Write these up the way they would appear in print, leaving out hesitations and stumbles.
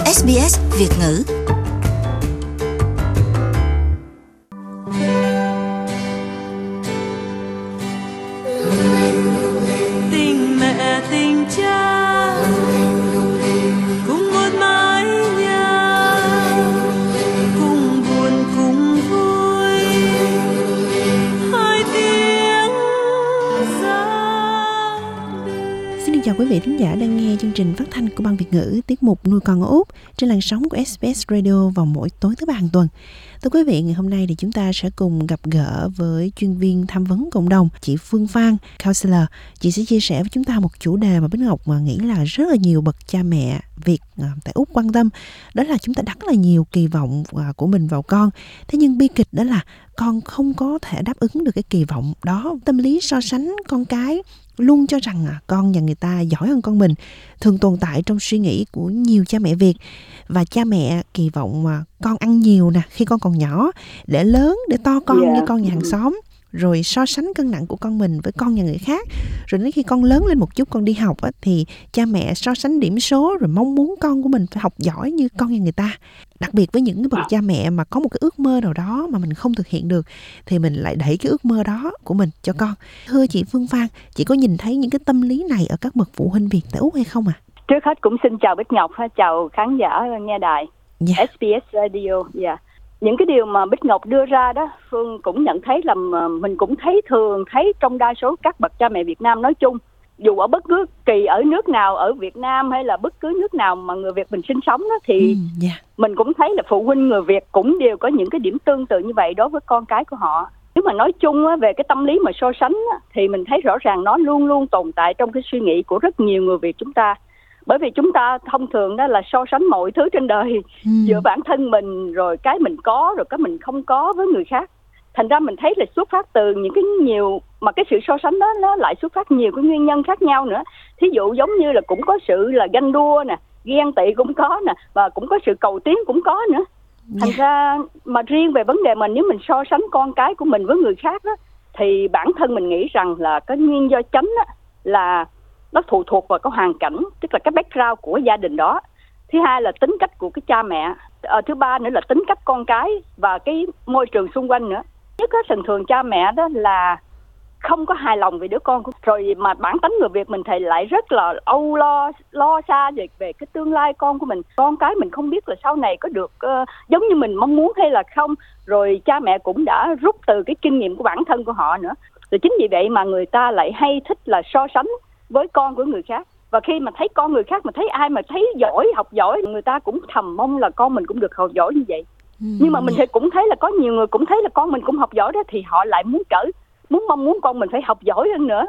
SBS Việt ngữ. Tình mẹ tình cha cùng một mái nhà, cùng buồn cùng vui, hai tiếng ra đi. Xin chào quý vị thính giả đang nghe chương trình phát thanh của Ban Việt ngữ tiết mục Nuôi con ở Úc trên làn sóng của SBS Radio vào mỗi tối thứ ba hàng tuần. Thưa quý vị, ngày hôm nay thì chúng ta sẽ cùng gặp gỡ với chuyên viên tham vấn cộng đồng, chị Phương Phan, counselor. Chị sẽ chia sẻ với chúng ta một chủ đề mà Bích Ngọc nghĩ là rất là nhiều bậc cha mẹ Việt tại Úc quan tâm. Đó là chúng ta đặt rất là nhiều kỳ vọng của mình vào con. Thế nhưng bi kịch đó là con không có thể đáp ứng được cái kỳ vọng đó. Tâm lý so sánh con cái luôn cho rằng con nhà người ta giỏi hơn con mình thường tồn tại trong suy nghĩ của nhiều cha mẹ Việt. Và cha mẹ kỳ vọng con ăn nhiều nè khi con còn nhỏ, để lớn để to con như con nhà hàng xóm, rồi so sánh cân nặng của con mình với con nhà người khác. Rồi đến khi con lớn lên một chút, con đi học thì cha mẹ so sánh điểm số, rồi mong muốn con của mình phải học giỏi như con nhà người ta. Đặc biệt với những cái bậc cha mẹ mà có một cái ước mơ nào đó mà mình không thực hiện được, thì mình lại đẩy cái ước mơ đó của mình cho con. Thưa chị Phương Phan, chị có nhìn thấy những cái tâm lý này ở các bậc phụ huynh Việt tại Úc hay không ạ? Trước hết cũng xin chào Bích Ngọc, chào khán giả nghe đài SBS Radio. Những cái điều mà Bích Ngọc đưa ra đó, Phương cũng nhận thấy là mình cũng thường thấy trong đa số các bậc cha mẹ Việt Nam nói chung, dù ở bất cứ kỳ ở nước nào, ở Việt Nam hay là bất cứ nước nào mà người Việt mình sinh sống đó, thì mình cũng thấy là phụ huynh người Việt cũng đều có những cái điểm tương tự như vậy đối với con cái của họ. Nếu mà nói chung về cái tâm lý mà so sánh thì mình thấy rõ ràng nó luôn luôn tồn tại trong cái suy nghĩ của rất nhiều người Việt chúng ta. Bởi vì chúng ta thông thường đó là so sánh mọi thứ trên đời giữa bản thân mình, rồi cái mình có, rồi cái mình không có với người khác. Thành ra mình thấy là xuất phát từ những cái nhiều, mà cái sự so sánh đó nó lại xuất phát nhiều cái nguyên nhân khác nhau nữa. Thí dụ giống như là cũng có sự là ganh đua nè, ghen tị cũng có nè, và cũng có sự cầu tiến cũng có nữa. Thành ra mà riêng về vấn đề mình, nếu mình so sánh con cái của mình với người khác đó, thì bản thân mình nghĩ rằng là cái nguyên do chính là nó phụ thuộc vào cái hoàn cảnh, tức là cái background của gia đình đó. Thứ hai là tính cách của cái cha mẹ. Thứ ba nữa là tính cách con cái và cái môi trường xung quanh nữa. Nhất là thường cha mẹ đó là không có hài lòng về đứa con của. Rồi mà bản tính người Việt mình thì lại rất là âu lo xa về cái tương lai con của mình. Con cái mình không biết là sau này có được giống như mình mong muốn hay là không. Rồi cha mẹ cũng đã rút từ cái kinh nghiệm của bản thân của họ nữa. Rồi chính vì vậy mà người ta lại hay thích là so sánh với con của người khác. Và khi mà thấy con người khác, mà thấy ai mà thấy giỏi, học giỏi, người ta cũng thầm mong là con mình cũng được học giỏi như vậy. Nhưng mà mình thì cũng thấy là có nhiều người cũng thấy là con mình cũng học giỏi đó, thì họ lại mong muốn con mình phải học giỏi hơn nữa,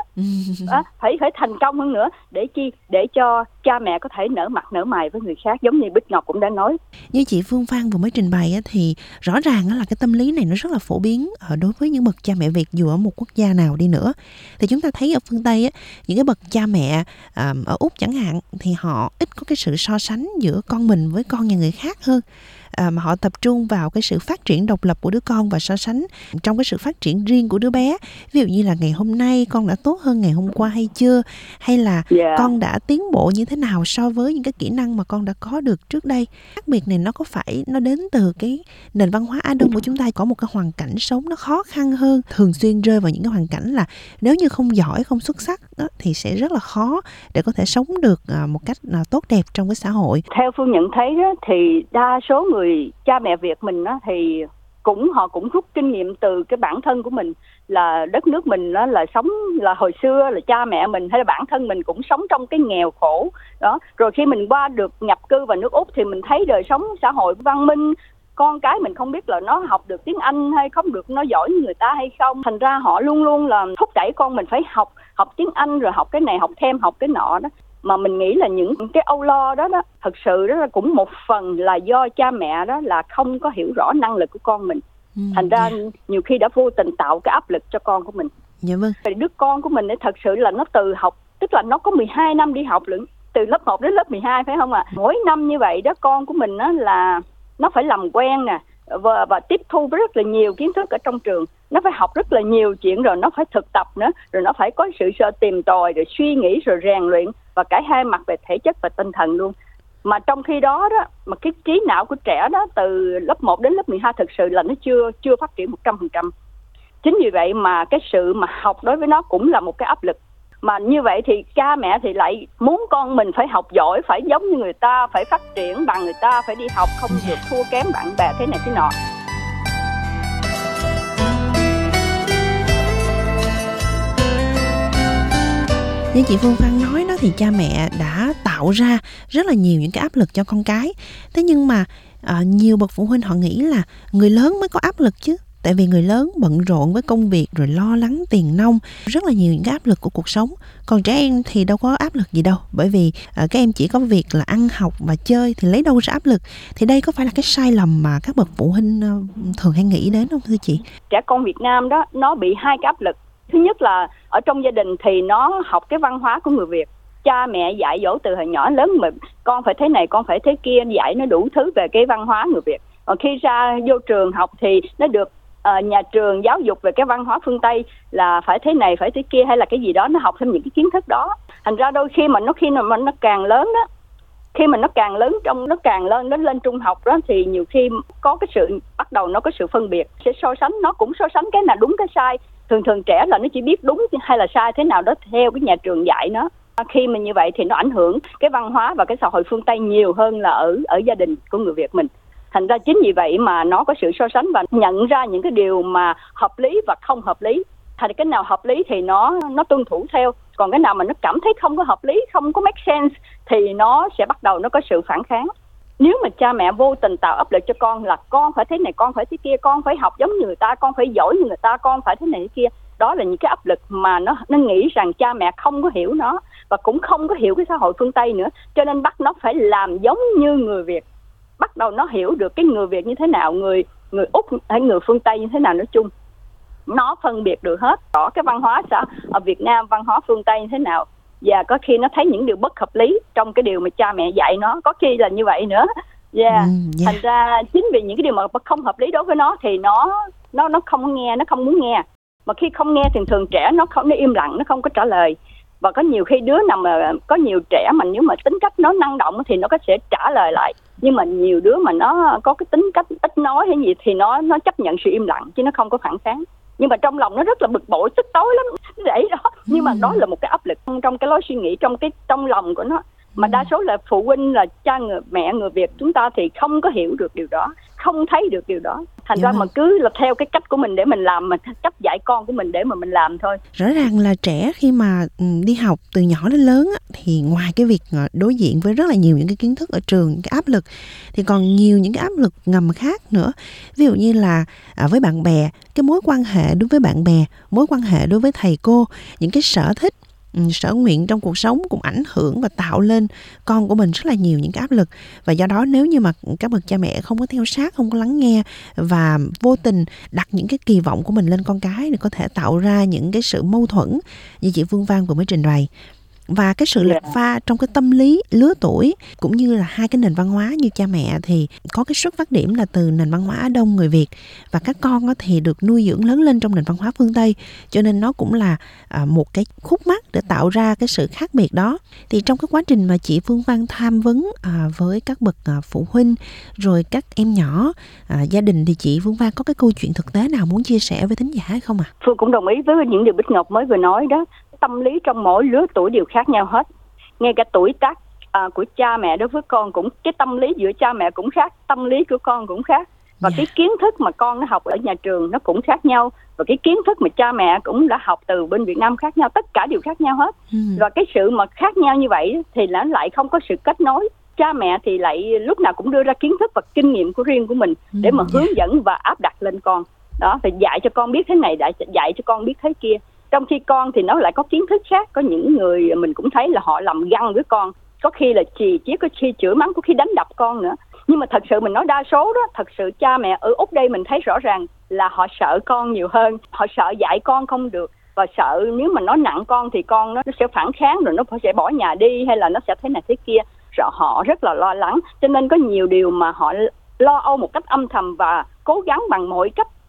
phải thành công hơn nữa, để cho cha mẹ có thể nở mặt nở mày với người khác, giống như Bích Ngọc cũng đã nói. Như chị Phương Phan vừa mới trình bày thì rõ ràng là cái tâm lý này nó rất là phổ biến đối với những bậc cha mẹ Việt dù ở một quốc gia nào đi nữa. Thì chúng ta thấy ở phương Tây những cái bậc cha mẹ ở Úc chẳng hạn, thì họ ít có cái sự so sánh giữa con mình với con nhà người khác hơn. Mà họ tập trung vào cái sự phát triển độc lập của đứa con và so sánh trong cái sự phát triển riêng của đứa bé. Ví dụ như là ngày hôm nay con đã tốt hơn ngày hôm qua hay chưa, hay là con đã tiến bộ như thế nào so với những cái kỹ năng mà con đã có được trước đây. Khác biệt này nó đến từ cái nền văn hóa Á Đông của chúng ta, có một cái hoàn cảnh sống nó khó khăn hơn, thường xuyên rơi vào những cái hoàn cảnh là nếu như không giỏi, không xuất sắc đó, thì sẽ rất là khó để có thể sống được một cách tốt đẹp trong cái xã hội. Theo Phương nhận thấy đó, thì đa số người cha mẹ Việt mình đó, thì họ cũng rút kinh nghiệm từ cái bản thân của mình, là đất nước mình đó là sống, là hồi xưa là cha mẹ mình hay là bản thân mình cũng sống trong cái nghèo khổ đó. Rồi khi mình qua được nhập cư vào nước Úc thì mình thấy đời sống xã hội văn minh, con cái mình không biết là nó học được tiếng Anh hay không được, nó giỏi như người ta hay không. Thành ra họ luôn luôn là thúc đẩy con mình phải học tiếng Anh, rồi học cái này, học thêm, học cái nọ đó. Mà mình nghĩ là những cái âu lo đó thật sự đó là cũng một phần là do cha mẹ đó là không có hiểu rõ năng lực của con mình. Thành ra nhiều khi đã vô tình tạo cái áp lực cho con của mình. Đứa con của mình thật sự là nó từ học, tức là nó có 12 năm đi học lận, từ lớp 1 đến lớp 12 phải không ạ? Mỗi năm như vậy đó, con của mình đó là nó phải làm quen nè, và tiếp thu với rất là nhiều kiến thức ở trong trường. Nó phải học rất là nhiều chuyện, rồi nó phải thực tập nữa, rồi nó phải có sự tìm tòi, rồi suy nghĩ, rồi rèn luyện, và cả hai mặt về thể chất và tinh thần luôn. Mà trong khi đó mà cái trí não của trẻ đó từ lớp 1 đến lớp 12 thực sự là nó chưa phát triển 100%. Chính vì vậy mà cái sự mà học đối với nó cũng là một cái áp lực. Mà như vậy thì cha mẹ thì lại muốn con mình phải học giỏi, phải giống như người ta, phải phát triển bằng người ta, phải đi học, không được thua kém bạn bè thế này thế nọ. Như chị Phương Văn nói đó thì cha mẹ đã tạo ra rất là nhiều những cái áp lực cho con cái. Thế nhưng mà nhiều bậc phụ huynh họ nghĩ là người lớn mới có áp lực chứ. Tại vì người lớn bận rộn với công việc rồi lo lắng tiền nong, rất là nhiều những cái áp lực của cuộc sống. Còn trẻ em thì đâu có áp lực gì đâu. Bởi vì các em chỉ có việc là ăn học và chơi thì lấy đâu ra áp lực. Thì đây có phải là cái sai lầm mà các bậc phụ huynh thường hay nghĩ đến không thưa chị? Trẻ con Việt Nam đó nó bị hai cái áp lực. Thứ nhất là ở trong gia đình thì nó học cái văn hóa của người Việt. Cha mẹ dạy dỗ từ hồi nhỏ lớn mà con phải thế này, con phải thế kia, dạy nó đủ thứ về cái văn hóa người Việt. Còn khi ra vô trường học thì nó được nhà trường giáo dục về cái văn hóa phương Tây là phải thế này, phải thế kia hay là cái gì đó, nó học thêm những cái kiến thức đó. Thành ra đôi khi mà nó càng lớn đó, khi mà nó càng lớn nó càng lên trung học đó thì nhiều khi có cái sự bắt đầu nó có sự phân biệt, sẽ so sánh, nó cũng so sánh cái nào đúng cái sai. Thường trẻ là nó chỉ biết đúng hay là sai thế nào đó theo cái nhà trường dạy nó. Khi mà như vậy thì nó ảnh hưởng cái văn hóa và cái xã hội phương Tây nhiều hơn là ở gia đình của người Việt mình. Thành ra chính vì vậy mà nó có sự so sánh và nhận ra những cái điều mà hợp lý và không hợp lý. Thành cái nào hợp lý thì nó tuân thủ theo, còn cái nào mà nó cảm thấy không có hợp lý, không có make sense thì nó sẽ bắt đầu nó có sự phản kháng. Nếu mà cha mẹ vô tình tạo áp lực cho con là con phải thế này, con phải thế kia, con phải học giống như người ta, con phải giỏi như người ta, con phải thế này thế kia, đó là những cái áp lực mà nó nghĩ rằng cha mẹ không có hiểu nó và cũng không có hiểu cái xã hội phương Tây nữa, cho nên bắt nó phải làm giống như người Việt. Bắt đầu nó hiểu được cái người Việt như thế nào, người Úc hay người phương Tây như thế nào nói chung. Nó phân biệt được hết rõ cái văn hóa ở Việt Nam, văn hóa phương Tây như thế nào. Và có khi nó thấy những điều bất hợp lý trong cái điều mà cha mẹ dạy nó, có khi là như vậy nữa. Thành ra chính vì những cái điều mà không hợp lý đối với nó thì nó không nghe, nó không muốn nghe. Mà khi không nghe thì thường trẻ nó im lặng, nó không có trả lời. Và có nhiều khi đứa nào mà có nhiều trẻ mà nếu mà tính cách nó năng động thì nó sẽ trả lời lại. Nhưng mà nhiều đứa mà nó có cái tính cách ít nói hay gì thì nó chấp nhận sự im lặng chứ nó không có phản kháng. Nhưng mà trong lòng nó rất là bực bội, tức tối lắm để đó. Nhưng mà đó là một cái áp lực trong cái lối suy nghĩ, trong lòng của nó. Mà đa số là phụ huynh, là cha mẹ người Việt chúng ta thì không có hiểu được điều đó, không thấy được điều đó. Thành ra mà cứ là theo cái cách của mình để mình làm, mà cách dạy con của mình để mà mình làm thôi. Rõ ràng là trẻ khi mà đi học từ nhỏ đến lớn thì ngoài cái việc đối diện với rất là nhiều những cái kiến thức ở trường, những cái áp lực, thì còn nhiều những cái áp lực ngầm khác nữa. Ví dụ như là với bạn bè, cái mối quan hệ đối với bạn bè, mối quan hệ đối với thầy cô, những cái sở thích, sở nguyện trong cuộc sống cũng ảnh hưởng và tạo lên con của mình rất là nhiều những cái áp lực. Và do đó nếu như mà các bậc cha mẹ không có theo sát, không có lắng nghe và vô tình đặt những cái kỳ vọng của mình lên con cái thì có thể tạo ra những cái sự mâu thuẫn như chị Phương Văn vừa mới trình bày. Và cái sự lệch pha trong cái tâm lý lứa tuổi cũng như là hai cái nền văn hóa như cha mẹ thì có cái xuất phát điểm là từ nền văn hóa Á Đông người Việt, và các con thì được nuôi dưỡng lớn lên trong nền văn hóa phương Tây, cho nên nó cũng là một cái khúc mắc để tạo ra cái sự khác biệt đó. Thì trong cái quá trình mà chị Phương Văn tham vấn với các bậc phụ huynh rồi các em nhỏ, gia đình, thì chị Phương Văn có cái câu chuyện thực tế nào muốn chia sẻ với thính giả hay không ạ? Phương cũng đồng ý với những điều Bích Ngọc mới vừa nói đó. Tâm lý trong mỗi lứa tuổi đều khác nhau hết. Ngay cả tuổi tác của cha mẹ đối với con cũng, cái tâm lý giữa cha mẹ cũng khác, tâm lý của con cũng khác. Và cái kiến thức mà con nó học ở nhà trường nó cũng khác nhau. Và cái kiến thức mà cha mẹ cũng đã học từ bên Việt Nam khác nhau, tất cả đều khác nhau hết. Và cái sự mà khác nhau như vậy thì nó lại không có sự kết nối. Cha mẹ thì lại lúc nào cũng đưa ra kiến thức và kinh nghiệm của riêng của mình để mà hướng dẫn và áp đặt lên con. Đó, phải dạy cho con biết thế này, dạy cho con biết thế kia. Trong khi con thì nó lại có kiến thức khác. Có những người mình cũng thấy là họ làm găng với con, có khi là chì chiết, có khi chửi mắng, có khi đánh đập con nữa. Nhưng mà thật sự mình nói đa số đó, thật sự cha mẹ ở Úc đây mình thấy rõ ràng là họ sợ con nhiều hơn. Họ sợ dạy con không được, và sợ nếu mà nói nặng con thì con nó sẽ phản kháng, rồi nó sẽ bỏ nhà đi, hay là nó sẽ thế này thế kia. Rồi họ rất là lo lắng, cho nên có nhiều điều mà họ lo âu một cách âm thầm và cố gắng bằng mọi cách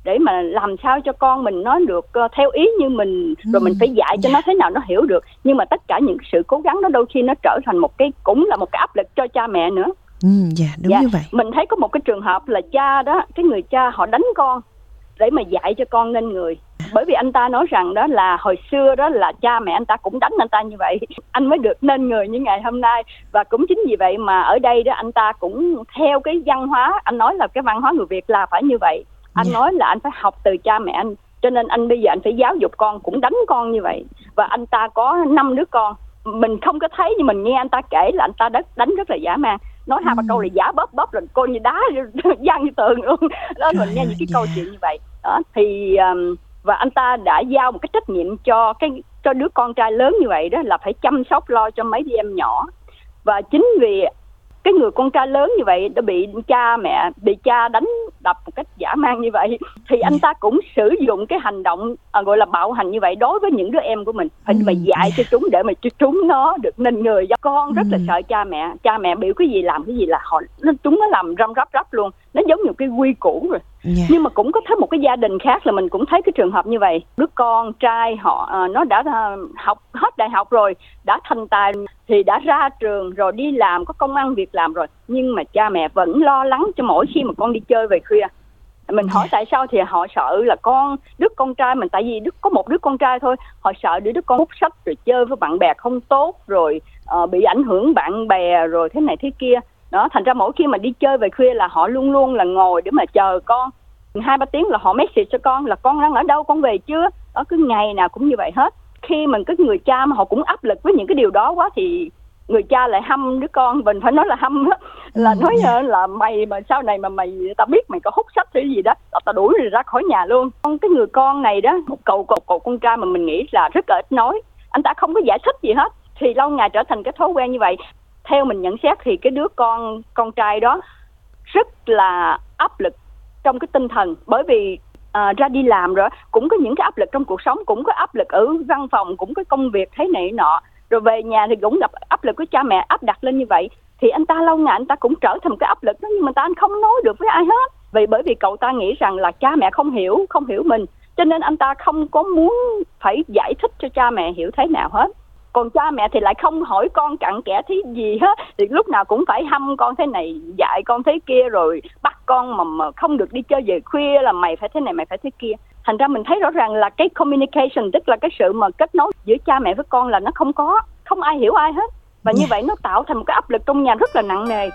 để mà làm sao cho con mình nó được theo ý như mình, rồi mình phải dạy cho nó thế nào nó hiểu được. Nhưng mà tất cả những sự cố gắng đó đôi khi nó trở thành cũng là một cái áp lực cho cha mẹ nữa. Đúng như vậy. Mình thấy có một cái trường hợp là cha đó, cái người cha họ đánh con để mà dạy cho con nên người. Bởi vì anh ta nói rằng đó là hồi xưa đó là cha mẹ anh ta cũng đánh anh ta như vậy, anh mới được nên người như ngày hôm nay. Và cũng chính vì vậy mà ở đây đó anh ta cũng theo cái văn hóa, anh nói là cái văn hóa người Việt là phải như vậy. Anh nói là anh phải học từ cha mẹ anh, cho nên anh bây giờ anh phải giáo dục con, cũng đánh con như vậy. Và anh ta có 5 đứa con. Mình không có thấy nhưng mình nghe anh ta kể là anh ta đánh rất là dã man. Nói 2-3 câu là giả bóp rồi cô như đá văng như tường luôn. Đó, mình nghe những cái câu chuyện như vậy. Đó thì và anh ta đã giao một cái trách nhiệm cho đứa con trai lớn như vậy đó, là phải chăm sóc lo cho mấy đứa em nhỏ. Và chính vì cái người con trai lớn như vậy đã bị cha đánh đập một cách dã man như vậy, thì anh ta cũng sử dụng cái hành động gọi là bạo hành như vậy đối với những đứa em của mình. Phải mà dạy cho chúng để mà cho chúng nó được nên người. Con rất là sợ cha mẹ biểu cái gì làm cái gì là chúng nó làm răm rắp luôn, nó giống như cái quy củ rồi. Nhưng mà cũng có thấy một cái gia đình khác là mình cũng thấy cái trường hợp như vậy. Đứa con trai họ nó đã học hết đại học rồi, đã thành tài thì đã ra trường rồi, đi làm có công ăn việc làm rồi, nhưng mà cha mẹ vẫn lo lắng cho mỗi khi mà con đi chơi về khuya. Mình hỏi tại sao thì họ sợ là đứa con trai mình, tại vì có một đứa con trai thôi, họ sợ đứa con hút sách rồi chơi với bạn bè không tốt, rồi bị ảnh hưởng bạn bè rồi thế này thế kia. Đó, thành ra mỗi khi mà đi chơi về khuya là họ luôn luôn là ngồi để mà chờ con. 2-3 tiếng là họ message cho con là con đang ở đâu, con về chưa. Đó, cứ ngày nào cũng như vậy hết. Khi mà cái người cha mà họ cũng áp lực với những cái điều đó quá thì người cha lại hâm đứa con. Mình phải nói là hâm đó, là nói là mày mà sau này mà tao biết mày có hút sách hay gì đó, tao đuổi mày ra khỏi nhà luôn. Cái người con này đó, một cậu con trai mà mình nghĩ là rất là ít nói, anh ta không có giải thích gì hết, thì lâu ngày trở thành cái thói quen như vậy. Theo mình nhận xét thì cái đứa con trai đó rất là áp lực trong cái tinh thần, bởi vì ra đi làm rồi cũng có những cái áp lực trong cuộc sống, cũng có áp lực ở văn phòng, cũng có công việc thế này nọ, rồi về nhà thì cũng gặp áp lực của cha mẹ áp đặt lên như vậy, thì anh ta lâu ngày anh ta cũng trở thành một cái áp lực đó, nhưng mà anh không nói được với ai hết. Bởi vì cậu ta nghĩ rằng là cha mẹ không hiểu mình, cho nên anh ta không có muốn phải giải thích cho cha mẹ hiểu thế nào hết. Còn cha mẹ thì lại không hỏi con cặn kẽ thế gì hết, thì lúc nào cũng phải hâm con thế này, dạy con thế kia, rồi bắt con mà không được đi chơi về khuya là mày phải thế này, mày phải thế kia. Thành ra mình thấy rõ ràng là cái communication, tức là cái sự mà kết nối giữa cha mẹ với con là nó không ai hiểu ai hết. Và như vậy nó tạo thành một cái áp lực trong nhà rất là nặng nề.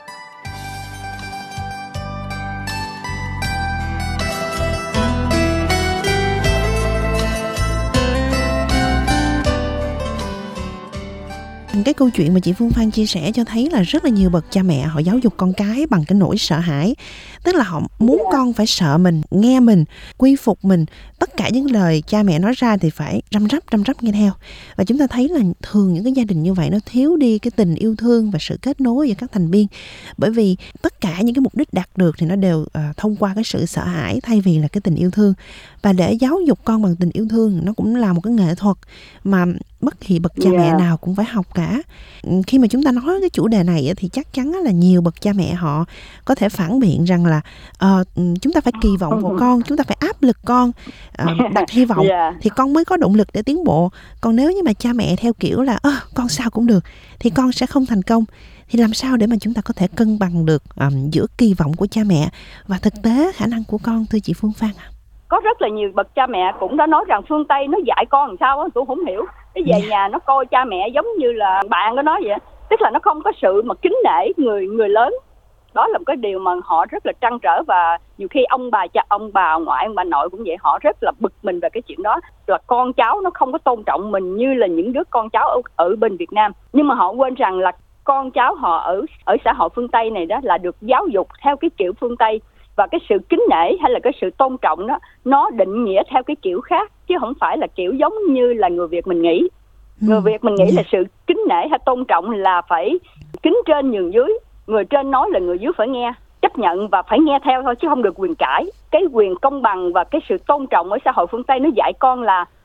Cái câu chuyện mà chị Phương Phan chia sẻ cho thấy là rất là nhiều bậc cha mẹ họ giáo dục con cái bằng cái nỗi sợ hãi. Tức là họ muốn con phải sợ mình, nghe mình, quy phục mình. Tất cả những lời cha mẹ nói ra thì phải răm rắp nghe theo. Và chúng ta thấy là thường những cái gia đình như vậy nó thiếu đi cái tình yêu thương và sự kết nối giữa các thành viên. Bởi vì tất cả những cái mục đích đạt được thì nó đều thông qua cái sự sợ hãi thay vì là cái tình yêu thương. Và để giáo dục con bằng tình yêu thương nó cũng là một cái nghệ thuật mà bất kỳ bậc cha mẹ nào cũng phải học cả. Khi mà chúng ta nói cái chủ đề này thì chắc chắn là nhiều bậc cha mẹ họ có thể phản biện rằng là chúng ta phải kỳ vọng vào con, chúng ta phải áp lực con, đặt hy vọng thì con mới có động lực để tiến bộ. Còn nếu như mà cha mẹ theo kiểu là con sao cũng được thì con sẽ không thành công. Thì làm sao để mà chúng ta có thể cân bằng được giữa kỳ vọng của cha mẹ và thực tế khả năng của con, thưa chị Phương Phan ạ? Có rất là nhiều bậc cha mẹ cũng đã nói rằng phương Tây nó dạy con làm sao tôi không hiểu. Cái về nhà nó coi cha mẹ giống như là bạn có nói vậy, tức là nó không có sự mà kính nể người lớn. Đó là một cái điều mà họ rất là trăn trở, và nhiều khi ông bà ngoại, ông bà nội cũng vậy, họ rất là bực mình về cái chuyện đó, là con cháu nó không có tôn trọng mình như là những đứa con cháu ở bên Việt Nam. Nhưng mà họ quên rằng là con cháu họ ở xã hội phương Tây này đó là được giáo dục theo cái kiểu phương Tây, và cái sự kính nể hay là cái sự tôn trọng đó nó định nghĩa theo cái kiểu khác, chứ không phải là kiểu giống như là người Việt mình nghĩ. Người Việt mình nghĩ là sự kính nể hay tôn trọng là phải kính trên nhường dưới, người trên nói là người dưới phải nghe, chấp nhận và phải nghe theo thôi, chứ không được quyền cãi. Cái quyền công bằng và cái sự tôn trọng ở xã hội phương Tây nó dạy con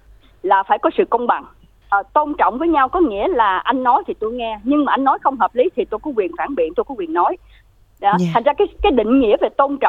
là phải có sự công bằng. Tôn trọng với nhau có nghĩa là anh nói thì tôi nghe, nhưng mà anh nói không hợp lý thì tôi có quyền phản biện, tôi có quyền nói. Đó. Thành ra cái định nghĩa về tôn trọng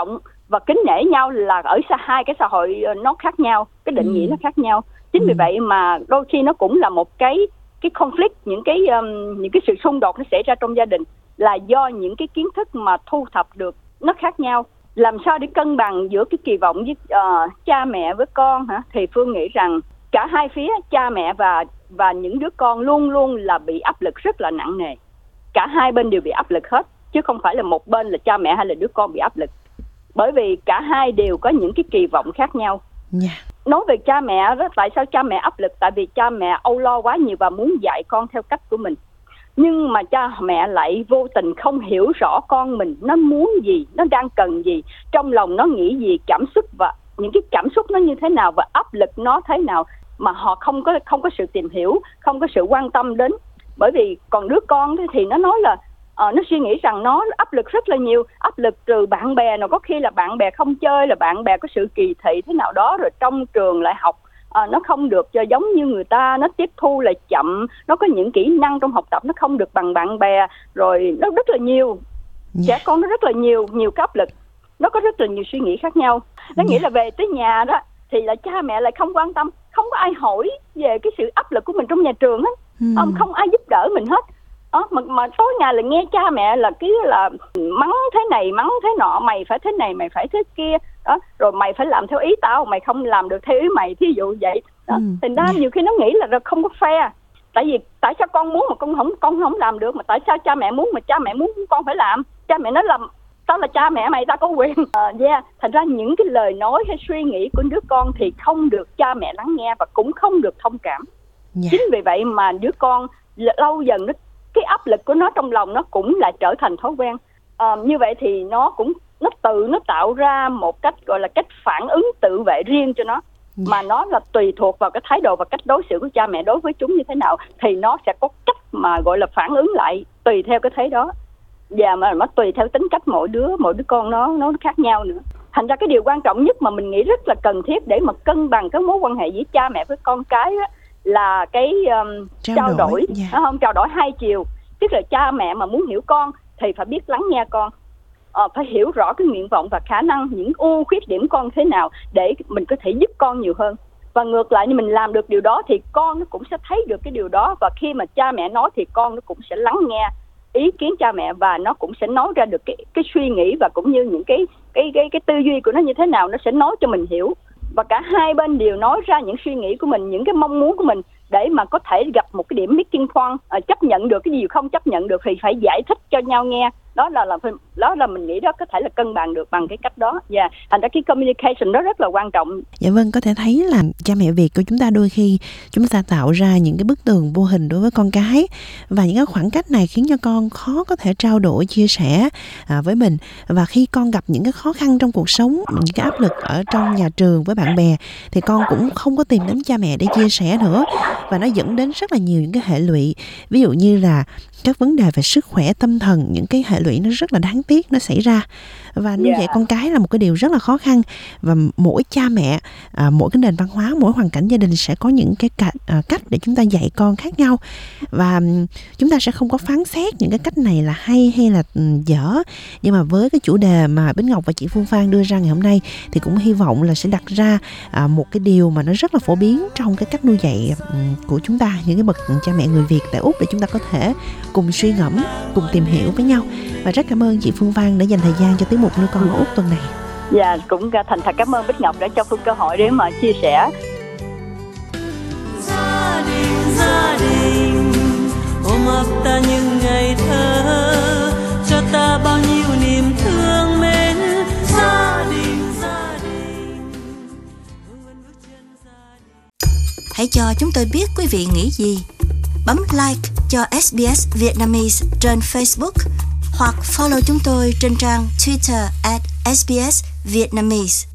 và kính nể nhau là ở hai cái xã hội nó khác nhau, cái định nghĩa nó khác nhau. Chính vì vậy mà đôi khi nó cũng là một cái conflict, những cái sự xung đột nó xảy ra trong gia đình là do những cái kiến thức mà thu thập được nó khác nhau. Làm sao để cân bằng giữa cái kỳ vọng với cha mẹ với con hả? Thì Phương nghĩ rằng cả hai phía, cha mẹ và những đứa con luôn luôn là bị áp lực rất là nặng nề. Cả hai bên đều bị áp lực hết, chứ không phải là một bên là cha mẹ hay là đứa con bị áp lực. Bởi vì cả hai đều có những cái kỳ vọng khác nhau. Nói về cha mẹ đó, tại sao cha mẹ áp lực? Tại vì cha mẹ âu lo quá nhiều và muốn dạy con theo cách của mình. Nhưng mà cha mẹ lại vô tình không hiểu rõ con mình nó muốn gì, nó đang cần gì, trong lòng nó nghĩ gì, cảm xúc và những cái cảm xúc nó như thế nào và áp lực nó thế nào, mà họ không có sự tìm hiểu, không có sự quan tâm đến. Bởi vì còn đứa con thì nó nói là nó suy nghĩ rằng nó áp lực rất là nhiều, áp lực từ bạn bè, nó có khi là bạn bè không chơi, là bạn bè có sự kỳ thị thế nào đó, rồi trong trường lại học nó không được cho giống như người ta, nó tiếp thu là chậm, nó có những kỹ năng trong học tập nó không được bằng bạn bè, rồi nó rất là nhiều. Trẻ con nó rất là nhiều cái áp lực, nó có rất là nhiều suy nghĩ khác nhau. Nó nghĩ là về tới nhà đó thì là cha mẹ lại không quan tâm, không có ai hỏi về cái sự áp lực của mình trong nhà trường á, không ai giúp đỡ mình hết. Mà tối ngày là nghe cha mẹ là cứ là mắng thế này mắng thế nọ, mày phải thế này mày phải thế kia đó, rồi mày phải làm theo ý tao, mày không làm được theo ý mày, thí dụ vậy đó. Thành ra nhiều khi nó nghĩ là không có fair. Tại sao con muốn mà con không làm được, mà tại sao cha mẹ muốn mà cha mẹ muốn con phải làm? Cha mẹ nói là tao là cha mẹ mày, tao có quyền. Thành ra những cái lời nói hay suy nghĩ của đứa con thì không được cha mẹ lắng nghe và cũng không được thông cảm. Chính vì vậy mà đứa con lâu dần cái áp lực của nó trong lòng nó cũng lại trở thành thói quen. Như vậy thì nó tạo ra một cách gọi là cách phản ứng tự vệ riêng cho nó, mà nó là tùy thuộc vào cái thái độ và cách đối xử của cha mẹ đối với chúng như thế nào thì nó sẽ có cách mà gọi là phản ứng lại tùy theo cái thế đó, và mà nó tùy theo tính cách mỗi đứa con nó khác nhau nữa. Thành ra cái điều quan trọng nhất mà mình nghĩ rất là cần thiết để mà cân bằng các mối quan hệ giữa cha mẹ với con cái đó, là cái trao đổi, trao đổi hai chiều. Tức là cha mẹ mà muốn hiểu con thì phải biết lắng nghe con, phải hiểu rõ cái nguyện vọng và khả năng, những ưu khuyết điểm con thế nào để mình có thể giúp con nhiều hơn. Và ngược lại, như mình làm được điều đó thì con nó cũng sẽ thấy được cái điều đó, và khi mà cha mẹ nói thì con nó cũng sẽ lắng nghe ý kiến cha mẹ, và nó cũng sẽ nói ra được cái suy nghĩ và cũng như những cái tư duy của nó như thế nào, nó sẽ nói cho mình hiểu. Và cả hai bên đều nói ra những suy nghĩ của mình, những cái mong muốn của mình, để mà có thể gặp một cái điểm meeting point, chấp nhận được cái gì không chấp nhận được thì phải giải thích cho nhau nghe. Đó là mình nghĩ đó có thể là cân bằng được bằng cái cách đó. Thành ra cái communication đó rất là quan trọng. Dạ vâng, có thể thấy là cha mẹ Việt của chúng ta đôi khi chúng ta tạo ra những cái bức tường vô hình đối với con cái, và những cái khoảng cách này khiến cho con khó có thể trao đổi, chia sẻ với mình. Và khi con gặp những cái khó khăn trong cuộc sống, những cái áp lực ở trong nhà trường với bạn bè, thì con cũng không có tìm đến cha mẹ để chia sẻ nữa, và nó dẫn đến rất là nhiều những cái hệ lụy. Ví dụ như là các vấn đề về sức khỏe tâm thần, những cái hệ lụy nó rất là đáng tiếc nó xảy ra. Và nuôi dạy con cái là một cái điều rất là khó khăn, và mỗi cha mẹ, mỗi cái nền văn hóa, mỗi hoàn cảnh gia đình sẽ có những cái cách để chúng ta dạy con khác nhau, và chúng ta sẽ không có phán xét những cái cách này là hay hay là dở. Nhưng mà với cái chủ đề mà Bích Ngọc và chị Phương Phan đưa ra ngày hôm nay thì cũng hy vọng là sẽ đặt ra một cái điều mà nó rất là phổ biến trong cái cách nuôi dạy của chúng ta, những cái bậc cha mẹ người Việt tại Úc, để chúng ta có thể cùng suy ngẫm, cùng tìm hiểu với nhau. Và rất cảm ơn chị Phương Phan đã dành thời gian cho tiết mục Nuôi Con ở Úc tuần này. Cũng thành thật cảm ơn Bích Ngọc đã cho Phương cơ hội để mà chia sẻ. Gia đình ôm ấp ta những ngày thơ, cho ta bao nhiêu niềm thương mến. Gia đình hãy cho chúng tôi biết quý vị nghĩ gì. Bấm like cho SBS Vietnamese trên Facebook, hoặc follow chúng tôi trên trang Twitter @SBS Vietnamese.